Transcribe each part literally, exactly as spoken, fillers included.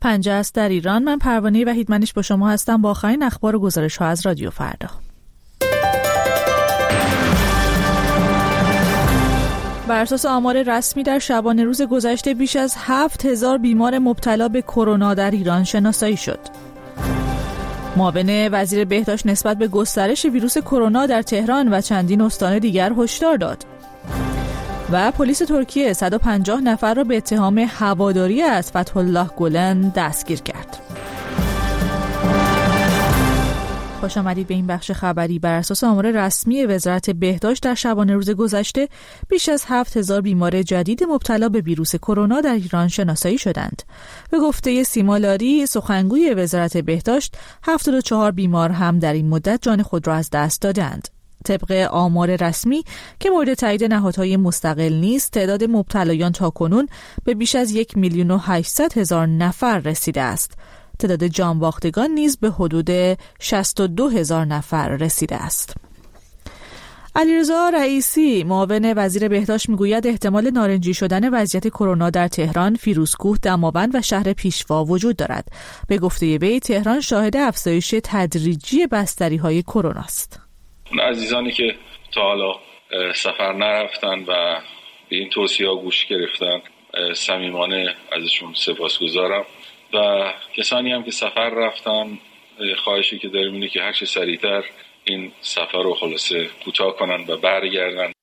پنجه است در ایران. من پروانه وحیدمنیش با شما هستم با آخرین اخبار و گزارش‌ها از رادیو فردا. بر اساس آمار رسمی در شبانه روز گذشته بیش از هفت هزار بیمار مبتلا به کرونا در ایران شناسایی شد. معاون وزیر بهداشت نسبت به گسترش ویروس کرونا در تهران و چندین استان دیگر هشدار داد. و پلیس ترکیه صد و پنجاه نفر را به اتهام هواداری از فتح الله گلن دستگیر کرد. خوش آمدید به این بخش خبری. بر اساس آمار رسمی وزارت بهداشت در شبانه روز گذشته بیش از هفت هزار بیمار جدید مبتلا به ویروس کرونا در ایران شناسایی شدند. به گفته سیما لاری سخنگوی وزارت بهداشت، هفتاد و چهار بیمار هم در این مدت جان خود را از دست دادند. طبق آمار رسمی که مورد تایید نهادهای مستقل نیست، تعداد مبتلایان تاکنون به بیش از یک میلیون و هشتصد هزار نفر رسیده است. تعداد جانباختگان نیز به حدود شصت و دو هزار نفر رسیده است. علیرضا رئیسی معاون وزیر بهداشت میگوید احتمال نارنجی شدن وضعیت کرونا در تهران، فیروزکوه، دماوند و شهر پیشوا وجود دارد. به گفته وی تهران شاهد افزایش تدریجی بستری‌های کرونا است. عزیزانی که تا حالا سفر نرفتن و به این توصیه‌ها گوش گرفتن صمیمانه ازشون سپاسگزارم و کسانی هم که سفر رفتن خواهشی که داریم اینه که هر چه سریعتر این سفر رو خلاصه کوتاه کنن و برگردن.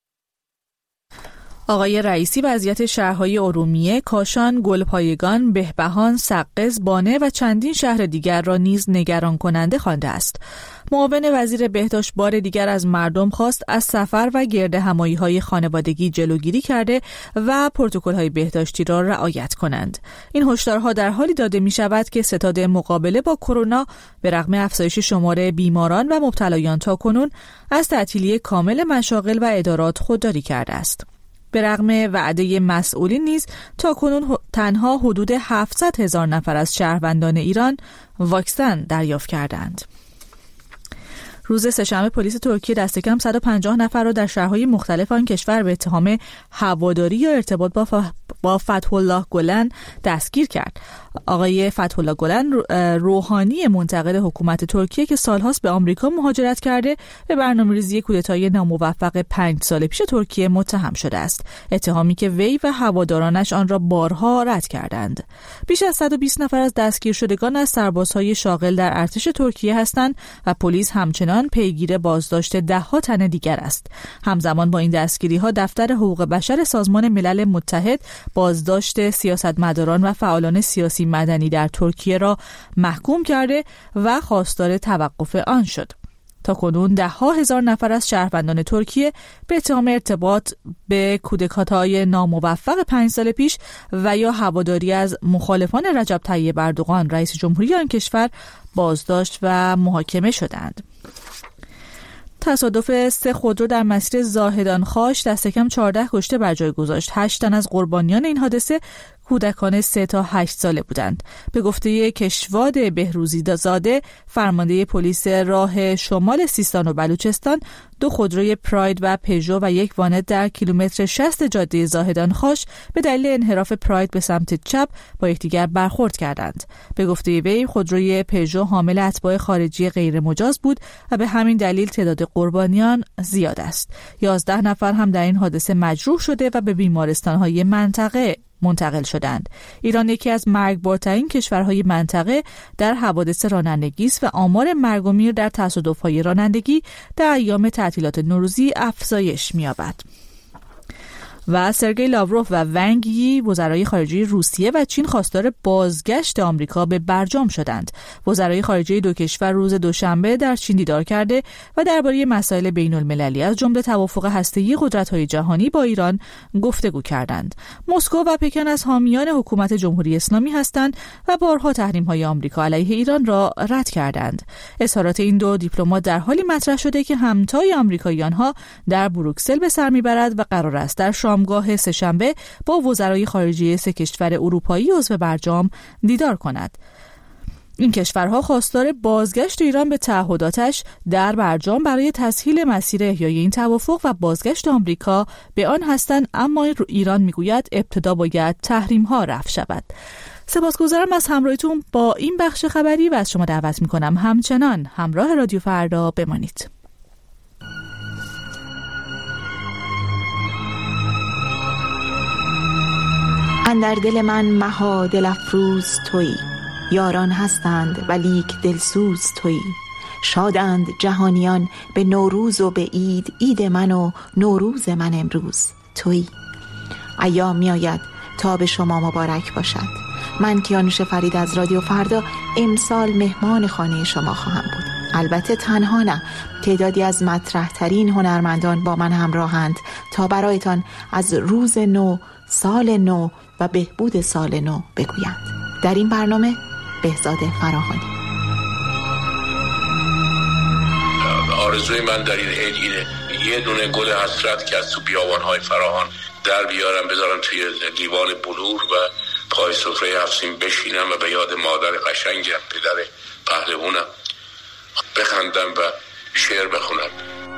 آقای رئیسی وضعیت شهرهای ارومیه، کاشان، گلپایگان، بهبهان، سقز، بانه و چندین شهر دیگر را نیز نگران کننده خوانده است. معاون وزیر بهداشت بار دیگر از مردم خواست از سفر و گردهمایی‌های خانوادگی جلوگیری کرده و پروتکل‌های بهداشتی را رعایت کنند. این هشدارها در حالی داده می‌شود که ستاد مقابله با کرونا به رغم افزایش شمار بیماران و مبتلایان تاکنون از تعطیلی کامل مشاغل و ادارات خودداری کرده است. به رغم وعده مسئولین نیز تاکنون تنها حدود هفتصد هزار نفر از شهروندان ایران واکسن دریافت کردند. روز سه‌شنبه پلیس ترکیه دست کم صد و پنجاه نفر را در شهرهای مختلف آن کشور به اتهام هواداری یا ارتباط با, ف... با فتح الله گلن دستگیر کرد. آقای فتح الله گلن روحانی منتقد حکومت ترکیه که سالهاست به آمریکا مهاجرت کرده به برنامه‌ریزی کودتای ناموفق پنج سال پیش ترکیه متهم شده است. اتهامی که وی و هوادارانش آن را بارها رد کردند. بیش از صد و بیست نفر از دستگیر شدگان از سربازهای شاغل در ارتش ترکیه هستند و پلیس همچنان پیگیر بازداشت ده ها تن دیگر است. همزمان با این دستگیری ها دفتر حقوق بشر سازمان ملل متحد بازداشت سیاستمداران و فعالان سیاسی مدنی در ترکیه را محکوم کرده و خواستار توقف آن شد. تا کنون ده ها هزار نفر از شهروندان ترکیه به اتهام ارتباط به کودتای ناموفق پنج سال پیش و یا هواداری از مخالفان رجب طیب اردوغان رئیس جمهوری آن کشور بازداشت و محاکمه شدند. تصادف سه خودرو در مسیر زاهدان خاش دست کم چهارده کشته بر جای گذاشت. هشت تن از قربانیان این حادثه کودکان سه تا هشت ساله بودند. به گفته کشواد بهروزی زاده فرمانده پلیس راه شمال سیستان و بلوچستان، دو خودروی پراید و پژو و یک وانت در کیلومتر شصت جاده زاهدان خاش به دلیل انحراف پراید به سمت چپ با یکدیگر برخورد کردند. به گفته وی خودروی پژو حامل اتباع خارجی غیر مجاز بود و به همین دلیل تعداد قربانیان زیاد است. یازده نفر هم در این حادثه مجروح شده و به بیمارستان‌های منطقه منتقل شدند. ایران یکی از مرگبارترین کشورهای منطقه در حوادث رانندگی است و آمار مرگ و میر در تصادف‌های رانندگی در ایام تعطیلات نوروزی افزایش می‌یابد. و سرگئی لاوروف و ونگ یی وزرای خارجه روسیه و چین خواستار بازگشت آمریکا به برجام شدند. وزرای خارجه دو کشور روز دوشنبه در چین دیدار کرده و درباره مسائل بین‌المللی از جمله توافق هسته‌ای قدرت‌های جهانی با ایران گفتگو کردند. مسکو و پکن از حامیان حکومت جمهوری اسلامی هستند و بارها تحریم‌های آمریکا علیه ایران را رد کردند. اظهارات این دو دیپلمات در حالی مطرح شده که همتای آمریکایی‌ها در بروکسل به سر می‌برد و قرار است در شامگاه سه‌شنبه با وزرای خارجه سه کشور اروپایی عضو برجام دیدار کند. این کشورها خواستار بازگشت ایران به تعهداتش در برجام برای تسهیل مسیر احیای این توافق و بازگشت آمریکا به آن هستند، اما ایران میگوید ابتدا باید تحریم‌ها رفع شود. سپاسگزارم از همراهیتون با این بخش خبری و از شما دعوت میکنم همچنان همراه رادیو فردا بمانید. اندر دل من مها دل افروز تویی، یاران هستند ولیک دلسوز تویی. شادند جهانیان به نوروز و به عید، عید من و نوروز من امروز تویی. ایام می آید تا به شما مبارک باشد. من کیانوش فرید از رادیو فردا امسال مهمان خانه شما خواهم بود. البته تنها نه، تعدادی از مطرح ترین هنرمندان با من همراهند تا برایتان از روز نو، سال نو و بهبود سال نو بگویند. در این برنامه بهزاد فراهانی. آرزوی من در این عید اینه یه دونه گل حسرت که از تو بیابان‌های فراهان در بیارم، بذارم توی لیوان بلور و پای سفره هفسین بشینم و به یاد مادر قشنگم، پدر پهلوانم بخندم و شعر بخونم.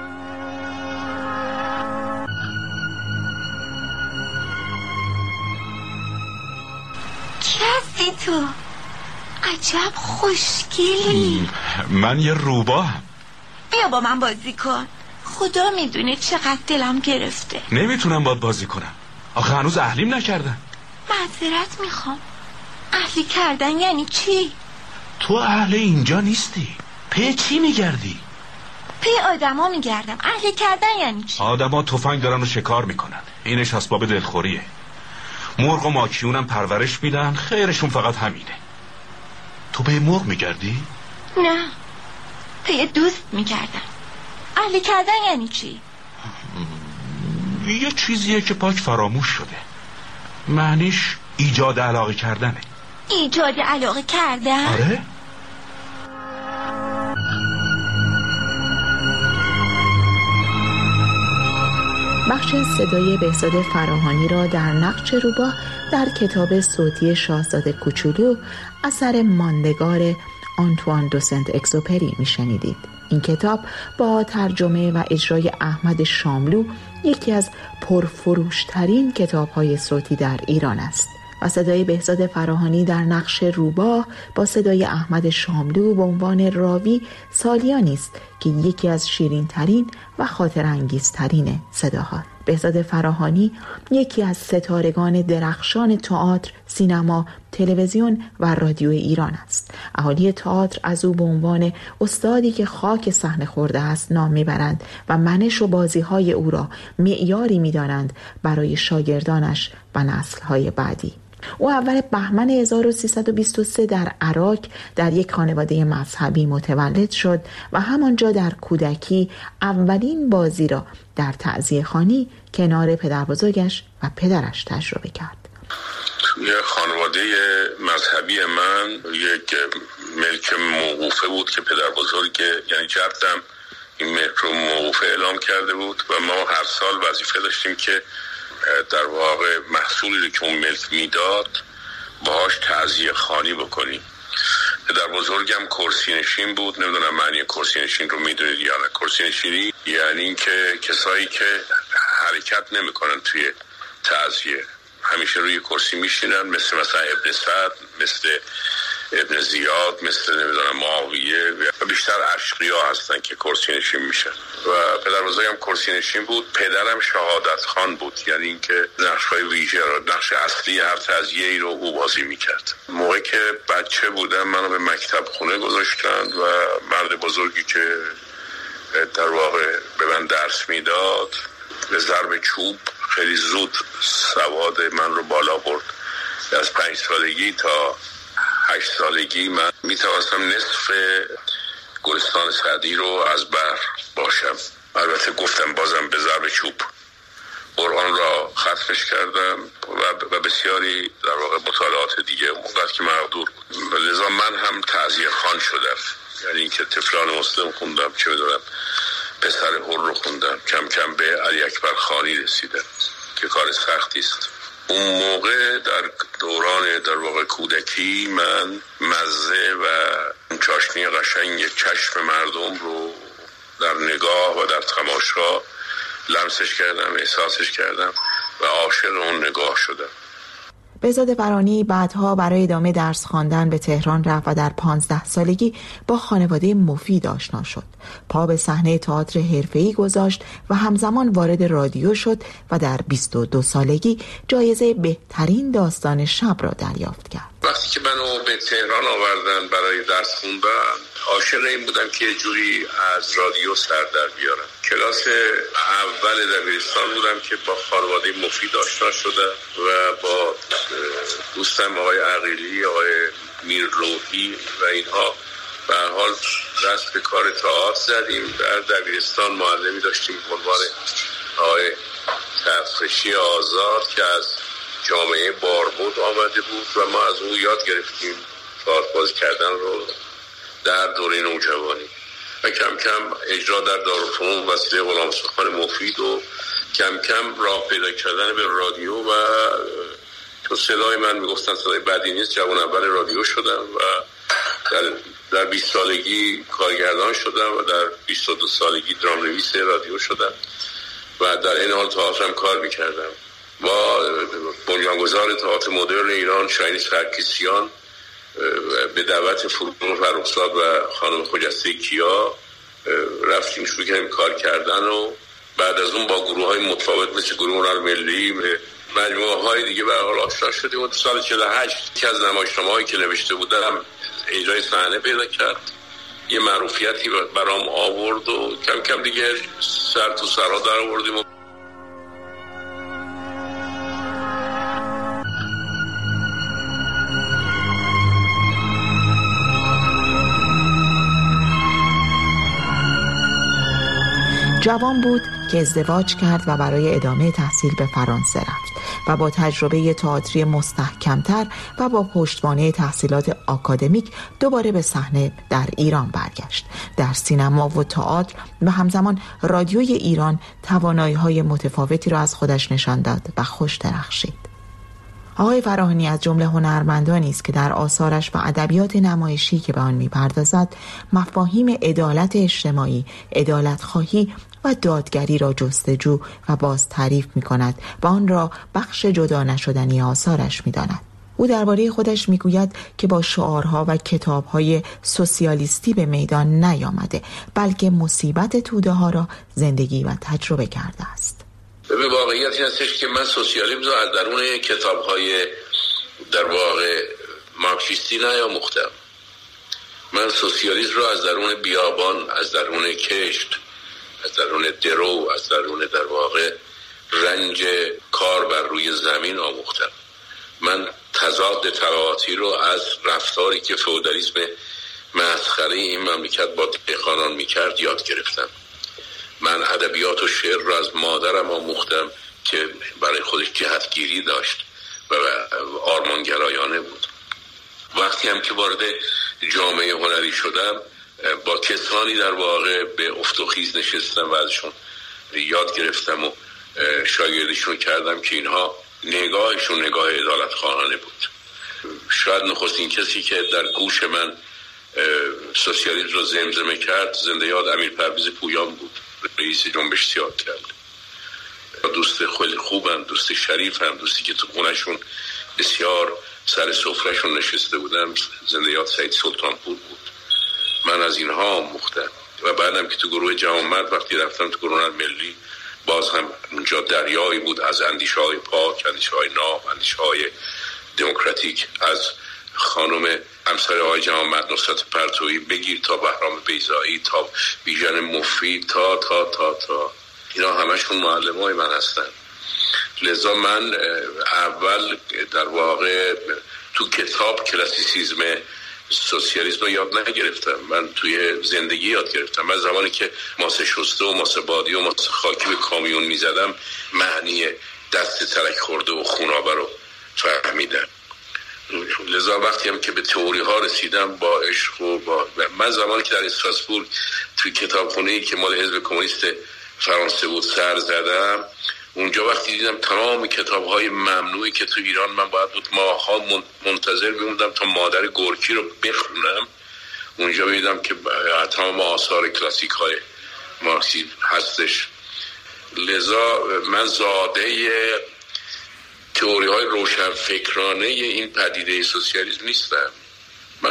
کسی تو عجب خوشگلی. من یه روباهم. بیا با من بازی کن. خدا میدونه چقدر دلم گرفته. نمیتونم باد بازی کنم، آخه هنوز اهلیم نکردم. معذرت میخوام. اهلی کردن یعنی چی؟ تو اهل اینجا نیستی، پی چی میگردی؟ پی آدما میگردم. اهلی کردن یعنی چی؟ آدما تفنگ دارن و شکار میکنن، اینش اسباب دلخوریه. مرغ و ماکیونم پرورش میدن، خیرشون فقط همینه. تو پی مرغ میگردی؟ نه، پی دوست میگردم. اهلی کردن یعنی چی؟ یه چیزیه که پاک فراموش شده، معنیش ایجاد علاقه کردنه. ایجاد علاقه کردن؟ آره. بخش صدای بهزاد فراهانی را در نقش روباه در کتاب صوتی شاهزاده کوچولو اثر ماندگار آنتوان دو سنت اگزوپری میشنیدید. این کتاب با ترجمه و اجرای احمد شاملو یکی از پرفروشترین کتاب‌های صوتی در ایران است و صدای بهزاد فراهانی در نقش روباه با صدای احمد شاملو به عنوان راوی سالیانی است که یکی از شیرین‌ترین و خاطرانگیزترین صداها. بهزاد فراهانی یکی از ستارگان درخشان تئاتر، سینما، تلویزیون و رادیو ایران است. اهالی تئاتر از او به عنوان استادی که خاک صحنه خورده است نام میبرند و منش و بازی‌های او را معیاری می‌دانند برای شاگردانش و نسل‌های بعدی. او اول بهمن هزار و سیصد و بیست و سه در عراق در یک خانواده مذهبی متولد شد و همانجا در کودکی اولین بازی را در تعزیه‌خوانی کنار پدربزرگش و پدرش تجربه کرد. توی خانواده مذهبی من یک ملک موقوفه بود که پدربزرگ یعنی جدم این ملک رو موقوفه اعلام کرده بود و ما هر سال وظیفه داشتیم که در واقع محصولی رو که اون ملک میداد باهاش تعزیه خوانی بکنیم. پدر بزرگم کرسی نشین بود، نمیدونم معنی کرسی نشین رو میدونید یا نه. کرسی نشینی یعنی این که کسایی که حرکت نمیکنن توی تعزیه همیشه روی کرسی میشینن، مثل مثلا ابن سعد، مثل ابن زیاد، مثل نمیدونم معاویه و بیشتر اشقیا هستن که کرسی نشین میشن و پدر بزرگم کرسی نشین بود. پدرم شهادت خان بود، یعنی اینکه نقش‌های ویژه رو، نقش اصلی هر تعزیه‌ای رو او بازی میکرد. موقعی که بچه بودم منو به مکتب خونه گذاشتند و مرد بزرگی که در واقع به من درس میداد به ضرب چوب خیلی زود سواد من رو بالا برد. از پنج سالگی تا هشت سالگی من میتوانستم نصف گلستان سعدی رو از بر باشم. البته گفتم بازم به ضرب چوب. قرآن را ختمش کردم و بسیاری در واقع مطالعات دیگه اونقدر که مقدور بود. لذا من هم تعزیه خوان شدم، یعنی اینکه طفلان مسلم خوندم، چه بدونم پسر حر رو خوندم، کم کم به علی اکبر خانی رسیدم که کار سختی است. اون موقع در دوران در واقع کودکی من مزه و چاشنی قشنگ چشم مردم رو در نگاه و در تماشا لمسش کردم، احساسش کردم و عاشق اون نگاه شدم. بهزاد فرانی بعدها برای ادامه درس خواندن به تهران رفت و در پانزده سالگی با خانواده مفید آشنا شد. پا به صحنه تئاتر حرفه‌ای گذاشت و همزمان وارد رادیو شد و در بیست و دو سالگی جایزه بهترین داستان شب را دریافت کرد. وقتی که منو به تهران آوردن برای درس خوندن، عاشق این بودم که جوری از رادیو سر در بیارم. کلاس اول دبیرستان بودم که با خانواده مفید آشنا شدم و با دوستم آقای عقیلی، آقای میرلوحی و اینها به هر حال دست به کار تئاتر زدیم. در دبیرستان معلمی داشتیم به عنوان آقای تفرشی آزاد که از جامعه باربود آمده بود و ما از او یاد گرفتیم تئاتر بازی کردن رو در دوره نوجوانی و کم کم اجرا در دارالفنون وسیله غلامرضا مفید و کم کم راه پیدا کردن به رادیو و تو صدای من میگفتن صدای بدی نیست، جوان اول رادیو شدم و در در بیست سالگی کارگردان شدم و در بیست و دو سالگی درام‌نویس رادیو شدم و در این حال تئاترم کار میکردم. با بنیانگذار تئاتر مدرن ایران شاهین سرکسیان به دعوت فرودگاه فرخزاد و خانم خجسته کیا رفتیم شروع کردیم کار کردن و بعد از اون با گروه های متفاوت مثل گروه هنر ملی مجموعه های دیگه به حال آشنا شدیم و سال چهل و هشت که از نمایشنامه‌هایی که نوشته بودم اجرای صحنه پیدا کرد، یه معروفیتی برام آورد و کم کم دیگه سر تو سرها در آوردیم و جوان بود که ازدواج کرد و برای ادامه تحصیل به فرانسه رفت و با تجربه تئاتری مستحکمتر و با پشتوانه تحصیلات آکادمیک دوباره به صحنه در ایران برگشت. در سینما و تئاتر و همزمان رادیوی ایران توانایی‌های متفاوتی را از خودش نشان داد و خوش درخشید. آقای فراهانی از جمله هنرمندانی است که در آثارش و ادبیات نمایشی که به آن می‌پردازد مفاهیم عدالت اجتماعی، عدالت‌خواهی و دادگری را جستجو و باز تعریف می‌کند و آن را بخش جدا نشدنی آثارش می‌داند. او درباره خودش میگوید که با شعارها و کتاب‌های سوسیالیستی به میدان نیامده، بلکه مصیبت توده ها را زندگی و تجربه کرده است. به واقعیت این هستش که من سوسیالیسم رو از درون کتاب‌های در واقع مارکسیستی نیاموختم. من سوسیالیسم رو از درون بیابان، از درون کشت، از درون درو، از درون در واقع رنج کار بر روی زمین آموختم. من تضاد طبقاتی رو از رفتاری که فئودالیسم مسخره این مملکت با دهقانان میکرد یاد گرفتم. من ادبیات و شعر رو از مادرم آموختم که برای خودش جهتگیری داشت و آرمانگرایانه بود. وقتی هم که وارد جامعه هنری شدم با کسانی در واقع به افت و خیز نشستم و ازشون یاد گرفتم و شاگردیشون کردم که اینها نگاهشون نگاه عدالت خواهانه بود. شاید نخستین کسی که در گوش من سوسیالیسم رو زمزمه کرد زنده یاد امیر پرویز پویان بود، رئیس جنبش سیاه کرد. دوست خیلی خوبم، دوست شریفم، دوستی که تو خونشون بسیار سر سفرهشون نشسته بودم، زنده یاد سعید سلطانپور بود. من از اینها آموختم و بعدم که تو گروه جوانمرد وقتی رفتم تو گروه ملی باز هم اونجا دریایی بود از اندیشه های پاک، اندیشه های ناب، اندیشه های دموکراتیک، از خانم همسر آقای جوانمرد نصرت پرتویی بگیر تا بهرام بیضایی تا بیژن مفید تا تا تا تا اینا همشون معلم های من هستن. لذا من اول در واقع تو کتاب کلاسیسیزم سوسیالیسم رو یاد نگرفتم، من توی زندگی یاد گرفتم. من زمانی که ماسه شسته و ماسه بادی و ماسه خاکی به کامیون میزدم معنی دست ترک خورده و خونابه رو فهمیدم. لذا وقتی هم که به تئوری ها رسیدم با عشق و با من زمانی که در استراسبورگ توی کتابخونه‌ای که مال حزب کمونیست فرانسه بود سر زدم، اونجا وقتی دیدم تمام کتاب‌های ممنوعی که تو ایران من باید بود ماها منتظر میموندم تا مادر گورکی رو بخونم، اونجا دیدم که تمام آثار کلاسیک های مارکسیسم هستش. لذا من زاده تئوری های روشنفکرانه این پدیده سوسیالیسم نیستن.